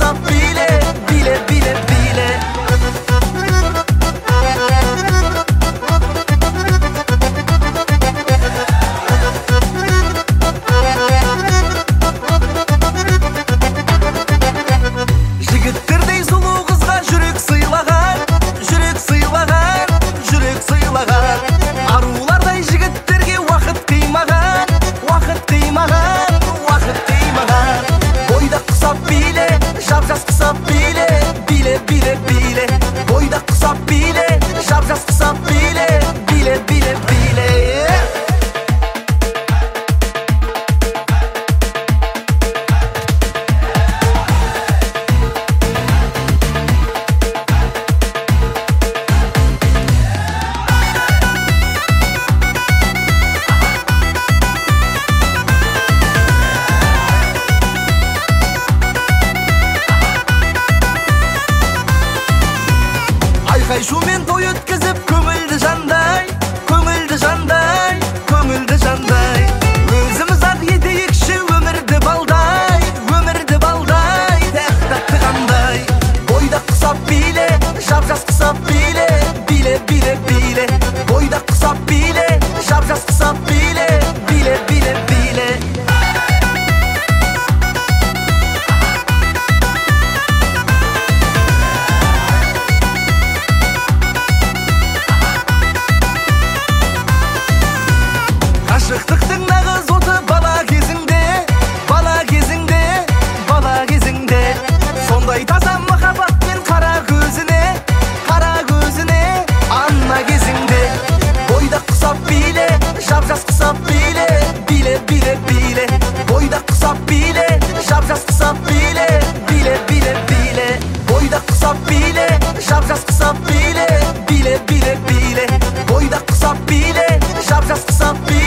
кысап биле, биле, биле, биле. Жігіттердей сұлу қызға жүрек сыйлаған, жүрек сыйлаған, жүрек сыйлаған. Арулардай жігіттерге уақыт қимаған, уақыт қимаған, уақыт қимаған. Бойда құсап биле, жап-жас құсап биле, биле, биле, биле. Бойда құсап биле, жап-жас құсап биле, биле, биле, биле. Айқай-шумен той өткізіп көңілді жандай, көңілді жандай, көңілді жандай. Өзіміз ақ етейікші өмірді балдай, өмірді балдай, тәтті қандай. Бойда құсап биле, жап-жас құсап биле, биле, биле, биле. Бойда құсап биле, жап-жас құсап биле, биле, биле, биле. Ғашықтықтың нағыз оты бала кезіңде, бала кезіңде, бала кезіңде. Сондай таза махаббатпен қара көзіне, қара көзіне, ана кезіңде. Бойда құсап биле, жап-жас құсап биле, биле, биле, биле. Бойда құсап биле, жап-жас құсап биле, биле, биле, биле. Бойда құсап биле, жап-жас құсап биле, биле, биле, биле. Бойда құсап биле, жап-жас құсап биле.